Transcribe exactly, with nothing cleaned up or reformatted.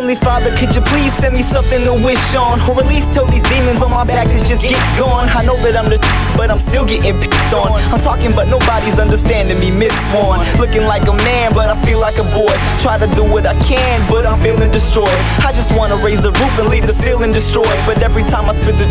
Heavenly Father, could you please send me something to wish on? Or at least tell these demons on my back to just get gone. I know that I'm the but I'm still getting picked on. I'm talking but nobody's understanding me, Miss Swan. Looking like a man but I feel like a boy. Try to do what I can but I'm feeling destroyed. I just wanna raise the roof and leave the ceiling destroyed. But every time I spit the